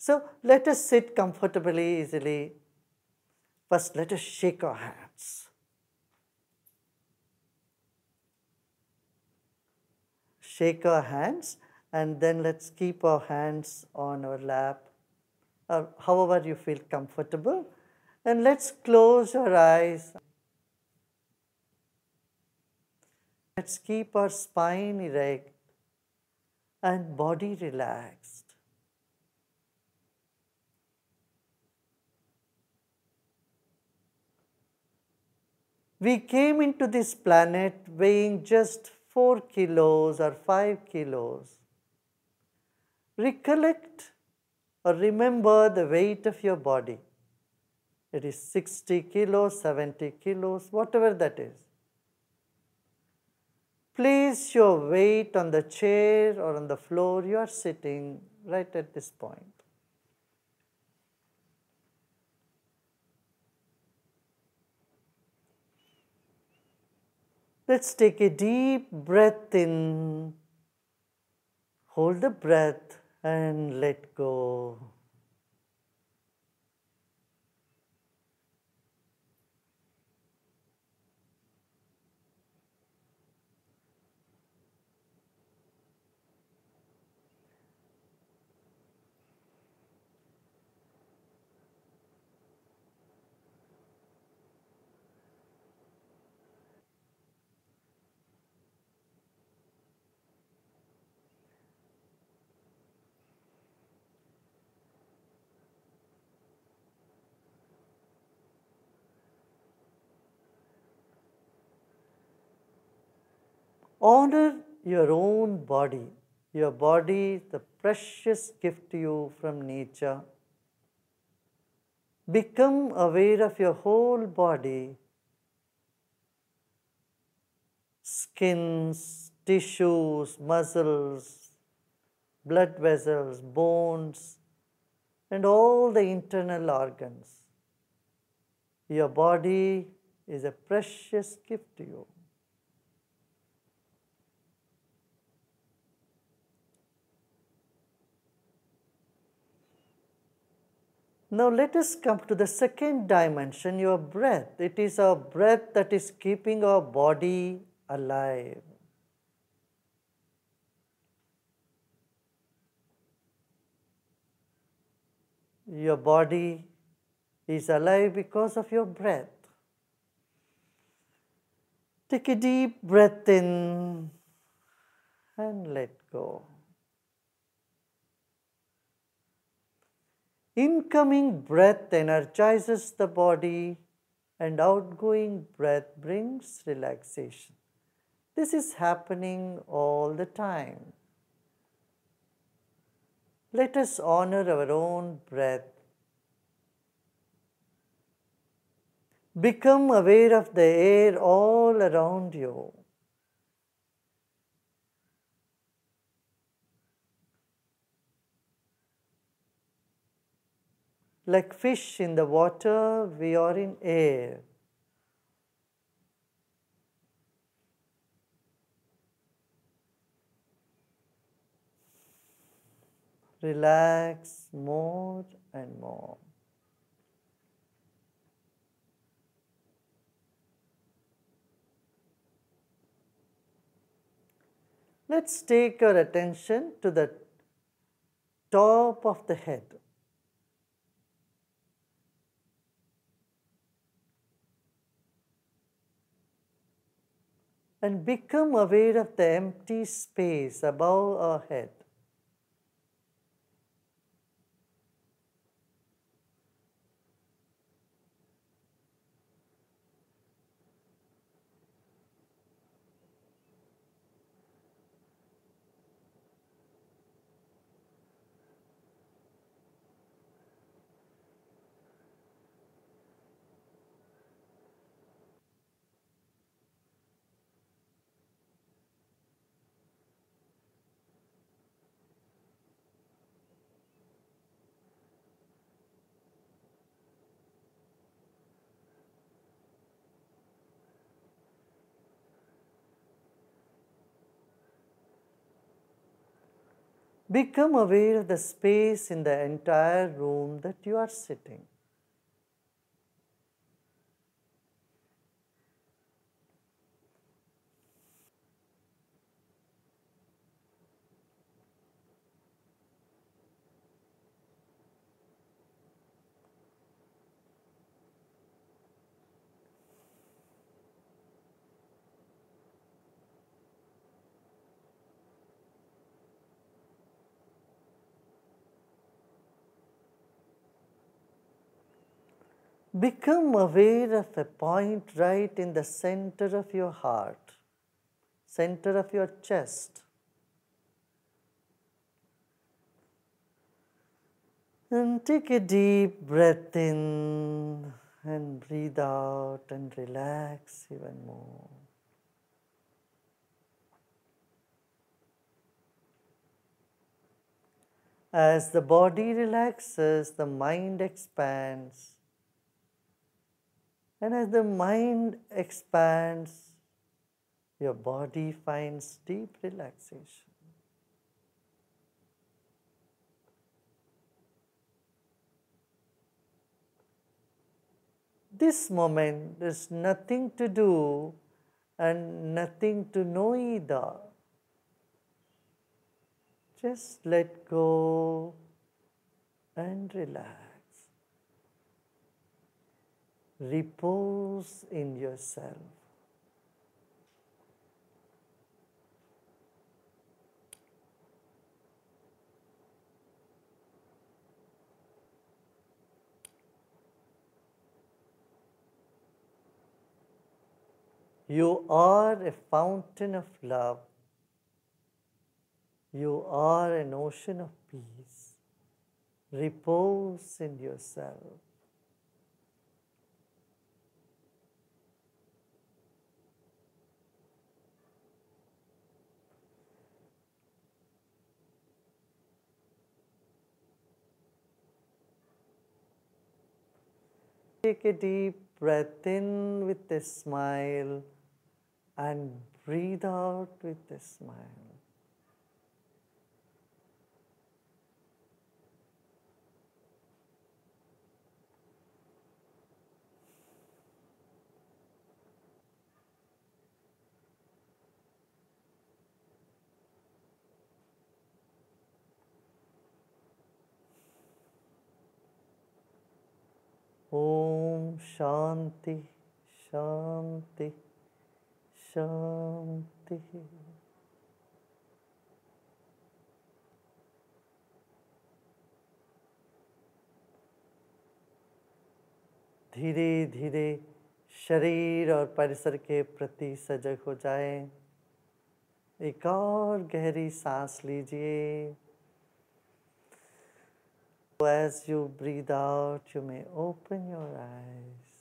So let us sit comfortably, easily. First, let us shake our hands. Shake our hands, and then let's keep our hands on our lap, or however you feel comfortable. And let's close our eyes. Let's keep our spine erect and body relaxed. We came into this planet weighing just 4 kilos or 5 kilos. Recollect or remember the weight of your body. It is 60 kilos, 70 kilos, whatever that is. Place your weight on the chair or on the floor you are sitting right at this point. Let's take a deep breath in, hold the breath and let go. Honor your own body. Your body, the precious gift to you from nature. Become aware of your whole body, skins, tissues, muscles, blood vessels, bones, and all the internal organs. Your body is a precious gift to you. Now let us come to the second dimension, your breath. It is our breath that is keeping our body alive. Your body is alive because of your breath. Take a deep breath in and let go. Incoming breath energizes the body and outgoing breath brings relaxation. This is happening all the time. Let us honor our own breath. Become aware of the air all around you. Like fish in the water, we are in air. Relax more and more. Let's take our attention to the top of the head. And become aware of the empty space above our head. Become aware of the space in the entire room that you are sitting. Become aware of a point right in the center of your heart, center of your chest. And take a deep breath in and breathe out and relax even more. As the body relaxes, the mind expands. And as the mind expands, your body finds deep relaxation. This moment is nothing to do and nothing to know either. Just let go and relax. Repose in yourself. You are a fountain of love. You are an ocean of peace. Repose in yourself. Take a deep breath in with a smile and breathe out with a smile. Om Shanti, Shanti, Shanti. धीरे धीरे शरीर और परिसर के प्रति सजग हो जाएं। एक और गहरी सांस लीजिए। As you breathe out, you may open your eyes.